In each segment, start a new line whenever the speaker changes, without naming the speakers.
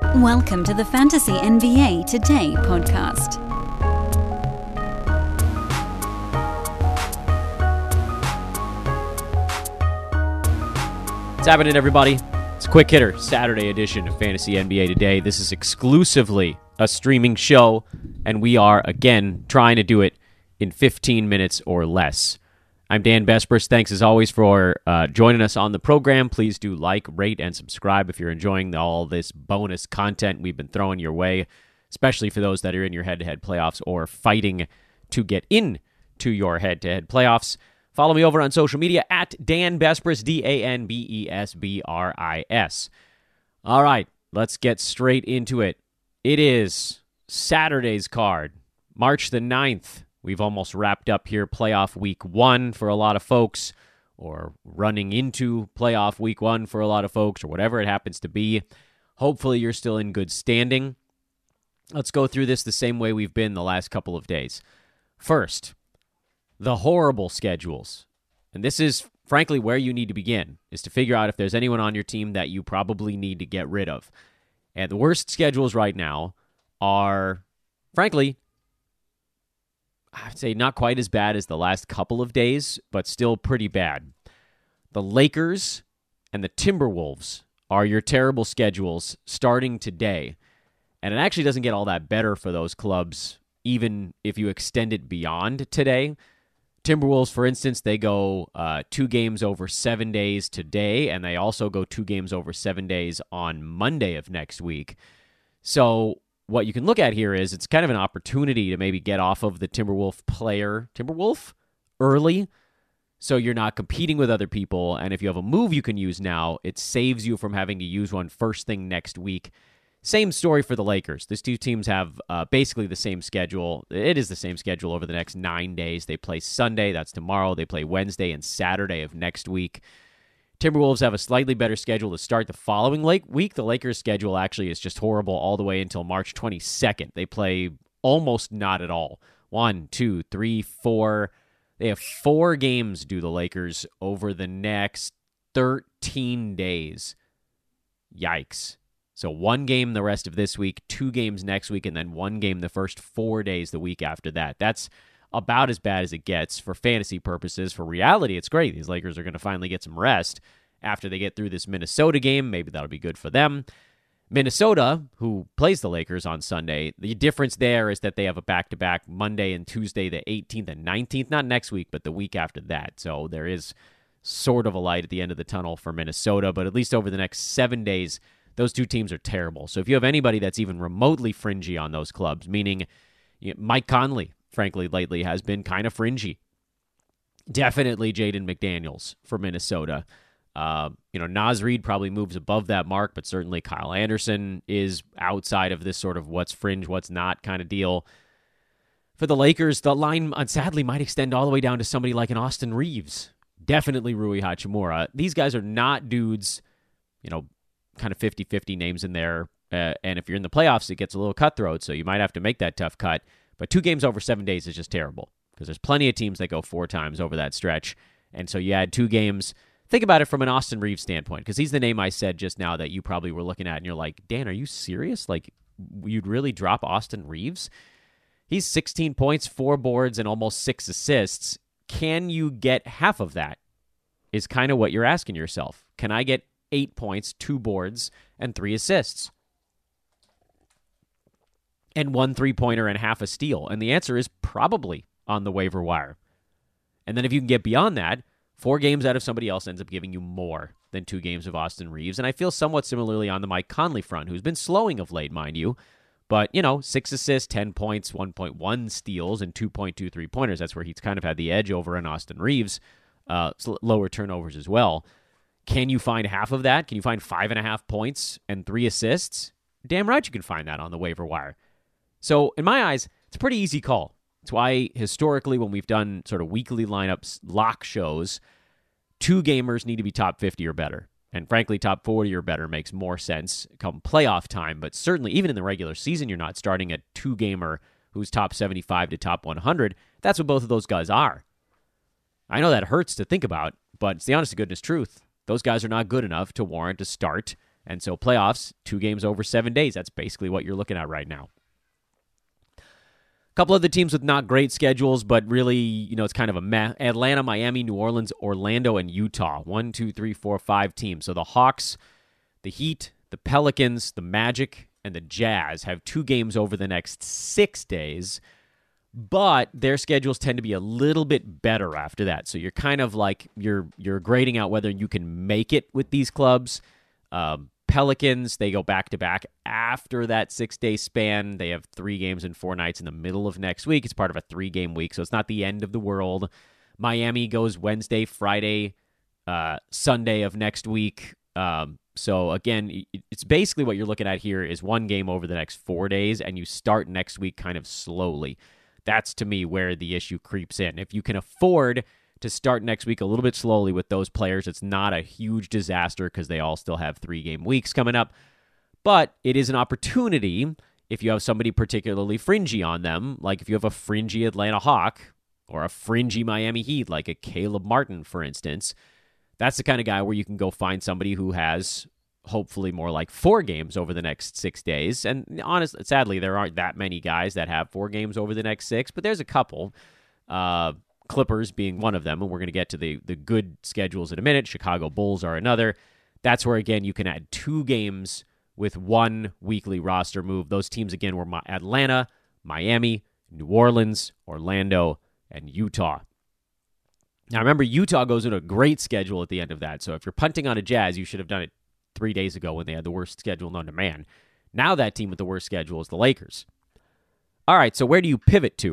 Welcome to the Fantasy NBA Today podcast.
What's happening, everybody? It's a quick hitter Saturday edition of Fantasy NBA Today. This is exclusively a streaming show, and we are, again, trying to do it in 15 minutes or less. I'm Dan Besbris. Thanks, as always, for joining us on the program. Please do like, rate, and subscribe if you're enjoying all this bonus content we've been throwing your way, especially for those that are in your head-to-head playoffs or fighting to get into your head-to-head playoffs. Follow me over on social media at Dan Besbris, DANBESBRIS. All right, let's get straight into it. It is Saturday's card, March the 9th. We've almost wrapped up here playoff week one for a lot of folks, or running into playoff week one for a lot of folks, or whatever it happens to be. Hopefully you're still in good standing. Let's go through this the same way we've been the last couple of days. First, the horrible schedules. And this is, frankly, where you need to begin, is to figure out if there's anyone on your team that you probably need to get rid of. And the worst schedules right now are, frankly, I'd say not quite as bad as the last couple of days, but still pretty bad. The Lakers and the Timberwolves are your terrible schedules starting today. And it actually doesn't get all that better for those clubs, even if you extend it beyond today. Timberwolves, for instance, they go 2 games over 7 days today, and they also go 2 games over 7 days on Monday of next week. So what you can look at here is it's kind of an opportunity to maybe get off of the Timberwolf early, so you're not competing with other people. And if you have a move you can use now, it saves you from having to use one first thing next week. Same story for the Lakers. These two teams have basically the same schedule. It is the same schedule over the next 9 days. They play Sunday, that's tomorrow. They play Wednesday and Saturday of next week. Timberwolves have a slightly better schedule to start the following week. The Lakers' schedule actually is just horrible all the way until March 22nd. They play almost not at all. 1, 2, 3, 4. They have 4 games due the Lakers over the next 13 days. Yikes. So 1 game the rest of this week, 2 games next week, and then 1 game the first 4 days the week after that. That's about as bad as it gets for fantasy purposes. For reality, it's great. These Lakers are going to finally get some rest after they get through this Minnesota game. Maybe that'll be good for them. Minnesota, who plays the Lakers on Sunday, the difference there is that they have a back-to-back Monday and Tuesday, the 18th and 19th. Not next week, but the week after that. So there is sort of a light at the end of the tunnel for Minnesota, but at least over the next 7 days, those two teams are terrible. So if you have anybody that's even remotely fringy on those clubs, meaning Mike Conley, frankly, lately has been kind of fringy. Definitely Jaden McDaniels for Minnesota. Naz Reid probably moves above that mark, but certainly Kyle Anderson is outside of this sort of what's fringe, what's not kind of deal. For the Lakers, the line, sadly, might extend all the way down to somebody like an Austin Reeves. Definitely Rui Hachimura. These guys are not dudes, kind of 50-50 names in there. And if you're in the playoffs, it gets a little cutthroat, so you might have to make that tough cut. But 2 games over 7 days is just terrible because there's plenty of teams that go 4 times over that stretch. And so you add 2 games. Think about it from an Austin Reeves standpoint, because he's the name I said just now that you probably were looking at, and you're like, Dan, are you serious? Like, you'd really drop Austin Reeves? He's 16 points, 4 boards, and almost 6 assists. Can you get half of that is kind of what you're asking yourself. Can I get 8 points, 2 boards, and 3 assists? And 1 3-pointer and half a steal? And the answer is probably on the waiver wire. And then if you can get beyond that, 4 games out of somebody else ends up giving you more than 2 games of Austin Reeves. And I feel somewhat similarly on the Mike Conley front, who's been slowing of late, mind you. But, 6 assists, 10 points, 1.1 steals, and 2.2 3-pointers. That's where he's kind of had the edge over an Austin Reeves. Lower turnovers as well. Can you find half of that? Can you find 5.5 points and 3 assists? Damn right you can find that on the waiver wire. So, in my eyes, it's a pretty easy call. It's why, historically, when we've done sort of weekly lineups, lock shows, 2 gamers need to be top 50 or better. And frankly, top 40 or better makes more sense come playoff time. But certainly, even in the regular season, you're not starting a 2-gamer who's top 75 to top 100. That's what both of those guys are. I know that hurts to think about, but it's the honest to goodness truth. Those guys are not good enough to warrant a start And so playoffs, 2 games over 7 days. That's basically what you're looking at right now. A couple of the teams with not great schedules, but really, it's kind of a meh. Atlanta, Miami, New Orleans, Orlando, and Utah. 1, 2, 3, 4, 5 teams. So the Hawks, the Heat, the Pelicans, the Magic, and the Jazz have 2 games over the next 6 days, but their schedules tend to be a little bit better after that. So you're kind of like, you're grading out whether you can make it with these clubs. Pelicans, they go back-to-back after that 6-day span. They have 3 games and 4 nights in the middle of next week. It's part of a 3-game week, so it's not the end of the world. Miami goes Wednesday, Friday, Sunday of next week. So, again, it's basically what you're looking at here is 1 game over the next 4 days, and you start next week kind of slowly. That's, to me, where the issue creeps in. If you can afford to start next week a little bit slowly with those players, it's not a huge disaster because they all still have 3-game weeks coming up. But it is an opportunity if you have somebody particularly fringy on them, like if you have a fringy Atlanta Hawk or a fringy Miami Heat, like a Caleb Martin, for instance. That's the kind of guy where you can go find somebody who has hopefully more like 4 games over the next 6 days. And honestly, sadly, there aren't that many guys that have 4 games over the next 6, but there's a couple. Clippers being one of them, and we're going to get to the good schedules in a minute. Chicago Bulls are another. That's where, again, you can add 2 games with 1 weekly roster move. Those teams, again, were Atlanta, Miami, New Orleans, Orlando, and Utah. Now, remember, Utah goes into a great schedule at the end of that, so if you're punting on a Jazz, you should have done it 3 days ago when they had the worst schedule known to man. Now that team with the worst schedule is the Lakers. All right, so where do you pivot to?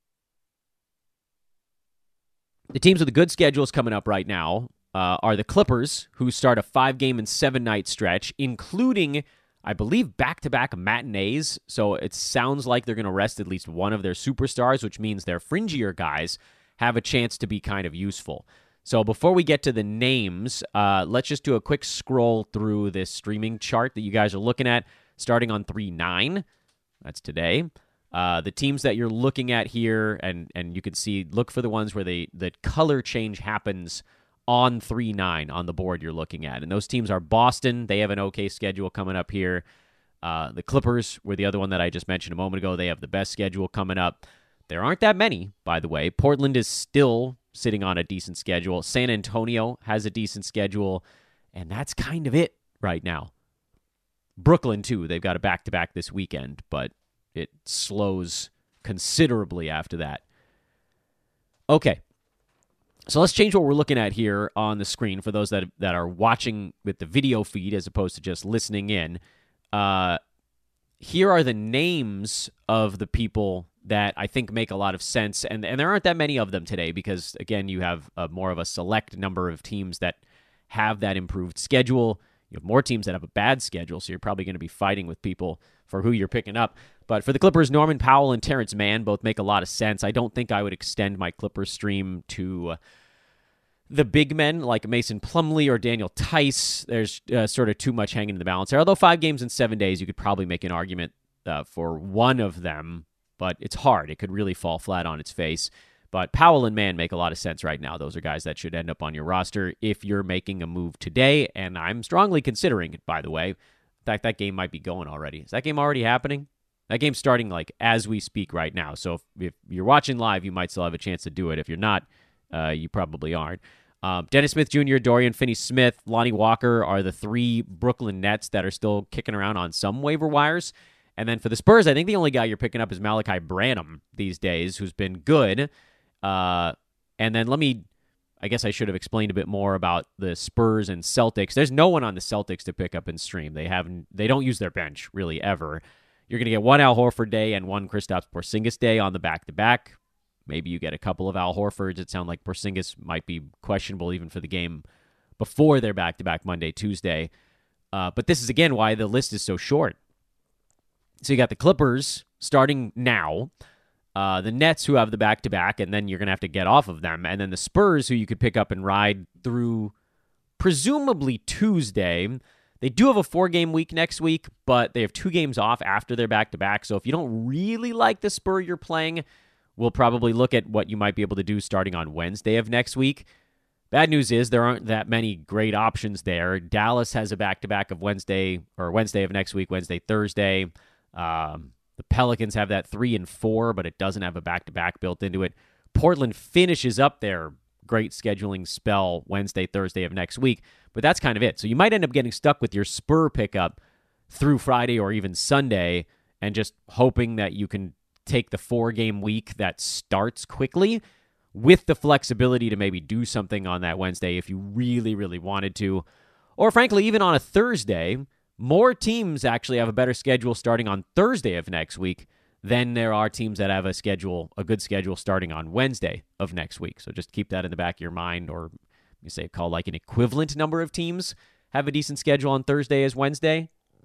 The teams with the good schedules coming up right now are the Clippers, who start a 5-game and 7-night stretch, including, I believe, back-to-back matinees. So it sounds like they're going to rest at least one of their superstars, which means their fringier guys have a chance to be kind of useful. So before we get to the names, let's just do a quick scroll through this streaming chart that you guys are looking at, starting on 3-9. That's today. The teams that you're looking at here, and you can see, look for the ones where the color change happens on 3-9 on the board you're looking at. And those teams are Boston. They have an okay schedule coming up here. The Clippers were the other one that I just mentioned a moment ago. They have the best schedule coming up. There aren't that many, by the way. Portland is still sitting on a decent schedule. San Antonio has a decent schedule, and that's kind of it right now. Brooklyn, too. They've got a back-to-back this weekend, but it slows considerably after that. Okay, so let's change what we're looking at here on the screen for those that are watching with the video feed as opposed to just listening in. Here are the names of the people that I think make a lot of sense, and there aren't that many of them today because, again, you have more of a select number of teams that have that improved schedule. You have more teams that have a bad schedule, so you're probably going to be fighting with people for who you're picking up. But for the Clippers, Norman Powell and Terrence Mann both make a lot of sense. I don't think I would extend my Clippers stream to the big men like Mason Plumlee or Daniel Tice. There's sort of too much hanging in the balance there. Although 5 games in 7 days, you could probably make an argument for one of them, but it's hard. It could really fall flat on its face. But Powell and Mann make a lot of sense right now. Those are guys that should end up on your roster if you're making a move today, and I'm strongly considering it, by the way. In fact, that game might be going already. Is that game already happening? That game's starting like as we speak right now. So if you're watching live, you might still have a chance to do it. If you're not, you probably aren't. Dennis Smith Jr., Dorian Finney-Smith, Lonnie Walker are the 3 Brooklyn Nets that are still kicking around on some waiver wires. And then for the Spurs, I think the only guy you're picking up is Malachi Branham these days, who's been good. And then I guess I should have explained a bit more about the Spurs and Celtics. There's no one on the Celtics to pick up and stream. They don't use their bench really ever. You're going to get 1 Al Horford day and 1 Kristaps Porzingis day on the back-to-back. Maybe you get a couple of Al Horfords. It sounds like Porzingis might be questionable even for the game before their back-to-back Monday, Tuesday. But this is, again, why the list is so short. So you got the Clippers starting now, the Nets who have the back-to-back, and then you're going to have to get off of them, and then the Spurs who you could pick up and ride through presumably Tuesday. They do have a 4-game week next week, but they have 2 games off after their back-to-back, so if you don't really like the Spur you're playing, we'll probably look at what you might be able to do starting on Wednesday of next week. Bad news is there aren't that many great options there. Dallas has a back-to-back of Wednesday of next week, Wednesday, Thursday. The Pelicans have that 3 and 4, but it doesn't have a back-to-back built into it. Portland finishes up their great scheduling spell Wednesday, Thursday of next week, but that's kind of it. So you might end up getting stuck with your Spur pickup through Friday or even Sunday and just hoping that you can take the 4-game week that starts quickly with the flexibility to maybe do something on that Wednesday if you really, really wanted to. Or frankly, even on a Thursday, more teams actually have a better schedule starting on Thursday of next week than there are teams that have a good schedule starting on Wednesday of next week. So just keep that in the back of your mind, or you say call like an equivalent number of teams have a decent schedule on Thursday as Wednesday.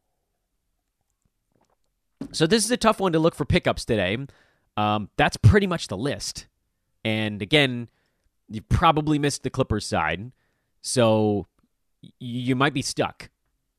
So this is a tough one to look for pickups today. That's pretty much the list. And again, you probably missed the Clippers side, so you might be stuck.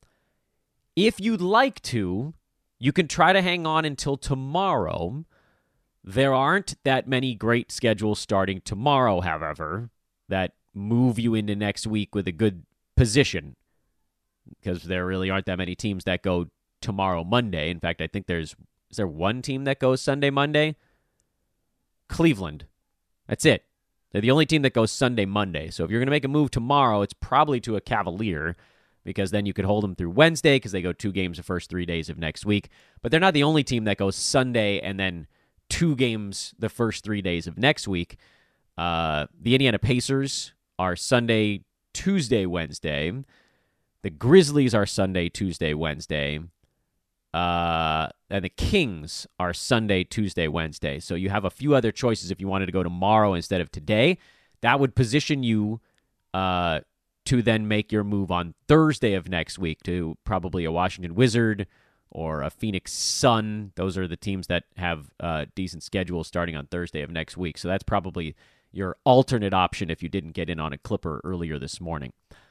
If you'd like to, you can try to hang on until tomorrow. There aren't that many great schedules starting tomorrow, however, that move you into next week with a good position, because there really aren't that many teams that go tomorrow, Monday. In fact, I think is there one team that goes Sunday, Monday? Cleveland. That's it. They're the only team that goes Sunday, Monday. So if you're going to make a move tomorrow, it's probably to a Cavalier, because then you could hold them through Wednesday because they go 2 games the first 3 days of next week. But they're not the only team that goes Sunday and then 2 games the first 3 days of next week. The Indiana Pacers are Sunday, Tuesday, Wednesday. The Grizzlies are Sunday, Tuesday, Wednesday. And the Kings are Sunday, Tuesday, Wednesday. So you have a few other choices if you wanted to go tomorrow instead of today. That would position you to then make your move on Thursday of next week to probably a Washington Wizard or a Phoenix Sun. Those are the teams that have decent schedules starting on Thursday of next week. So that's probably your alternate option if you didn't get in on a Clipper earlier this morning.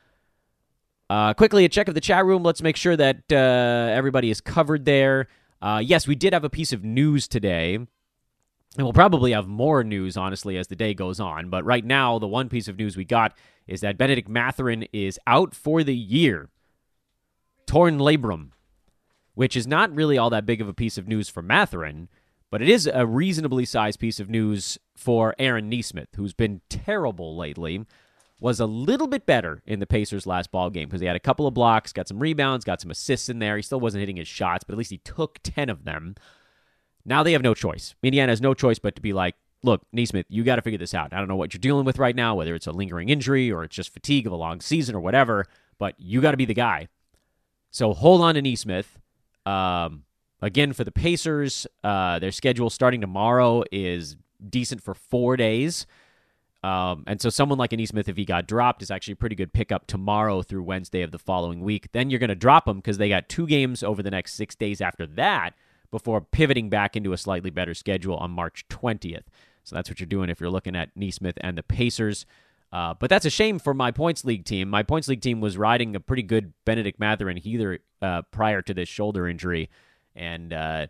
Quickly, a check of the chat room. Let's make sure that everybody is covered there. Yes, we did have a piece of news today, and we'll probably have more news, honestly, as the day goes on. But right now, the one piece of news we got is that Bennedict Mathurin is out for the year. Torn labrum, which is not really all that big of a piece of news for Mathurin, but it is a reasonably sized piece of news for Aaron Nesmith, who's been terrible lately. Was a little bit better in the Pacers' last ball game because he had a couple of blocks, got some rebounds, got some assists in there. He still wasn't hitting his shots, but at least he took 10 of them. Now they have no choice. Indiana has no choice but to be like, look, Nesmith, you got to figure this out. I don't know what you're dealing with right now, whether it's a lingering injury or it's just fatigue of a long season or whatever, but you got to be the guy. So hold on to Nesmith. Again, for the Pacers, their schedule starting tomorrow is decent for 4 days. And so someone like Nesmith, if he got dropped, is actually a pretty good pickup tomorrow through Wednesday of the following week. Then you're going to drop him because they got 2 games over the next 6 days after that before pivoting back into a slightly better schedule on March 20th. So that's what you're doing if you're looking at Nesmith and the Pacers. But that's a shame for my Points League team. My Points League team was riding a pretty good Bennedict Mathurin healer prior to this shoulder injury. And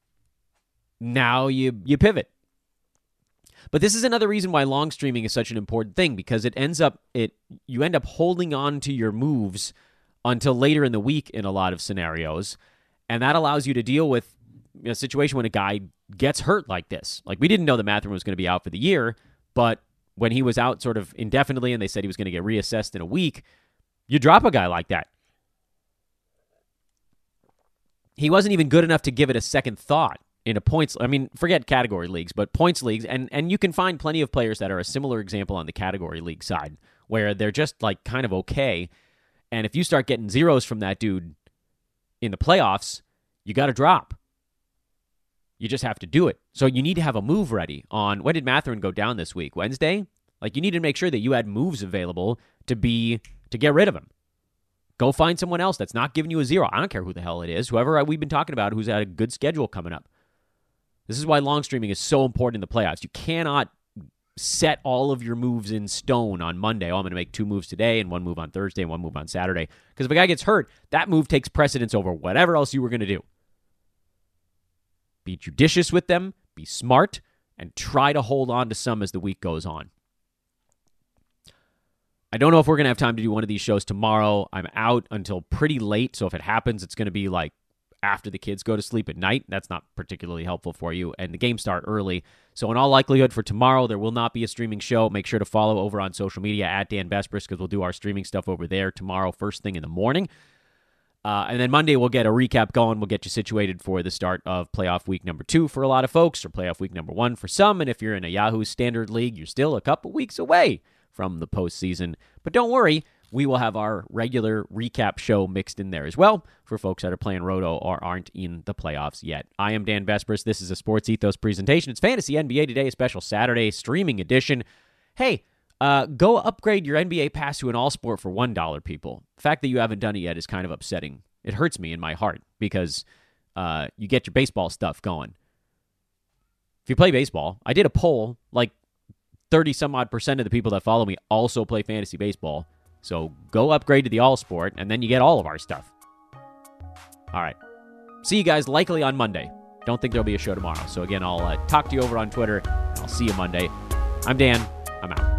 now you pivot. But this is another reason why long streaming is such an important thing, because you end up holding on to your moves until later in the week in a lot of scenarios, and that allows you to deal with a situation when a guy gets hurt like this. Like, we didn't know that Mathurin was going to be out for the year, but when he was out sort of indefinitely and they said he was going to get reassessed in a week, you drop a guy like that. He wasn't even good enough to give it a second thought. In a points, I mean, forget category leagues, but points leagues, and you can find plenty of players that are a similar example on the category league side, where they're just like kind of okay, and if you start getting zeros from that dude in the playoffs, you got to drop. You just have to do it. So you need to have a move ready on, when did Mathurin go down this week? Wednesday? Like, you need to make sure that you had moves available to get rid of him. Go find someone else that's not giving you a zero. I don't care who the hell it is, whoever we've been talking about who's had a good schedule coming up. This is why long streaming is so important in the playoffs. You cannot set all of your moves in stone on Monday. Oh, I'm going to make 2 moves today and 1 move on Thursday and 1 move on Saturday. Because if a guy gets hurt, that move takes precedence over whatever else you were going to do. Be judicious with them, be smart, and try to hold on to some as the week goes on. I don't know if we're going to have time to do one of these shows tomorrow. I'm out until pretty late, so if it happens, it's going to be like after the kids go to sleep at night. That's not particularly helpful for you, and the games start early. So in all likelihood for tomorrow, there will not be a streaming show. Make sure to follow over on social media at Dan Besbris because we'll do our streaming stuff over there tomorrow first thing in the morning. And then Monday, we'll get a recap going. We'll get you situated for the start of playoff week number 2 for a lot of folks, or playoff week number 1 for some. And if you're in a Yahoo Standard League, you're still a couple weeks away from the postseason. But don't worry, we will have our regular recap show mixed in there as well for folks that are playing Roto or aren't in the playoffs yet. I am Dan Besbris. This is a Sports Ethos presentation. It's Fantasy NBA Today, a special Saturday streaming edition. Hey, go upgrade your NBA pass to an all-sport for $1, people. The fact that you haven't done it yet is kind of upsetting. It hurts me in my heart because you get your baseball stuff going. If you play baseball, I did a poll, like 30-some-odd% of the people that follow me also play fantasy baseball. So go upgrade to the all-sport, and then you get all of our stuff. All right. See you guys likely on Monday. Don't think there'll be a show tomorrow. So again, I'll talk to you over on Twitter. I'll see you Monday. I'm Dan. I'm out.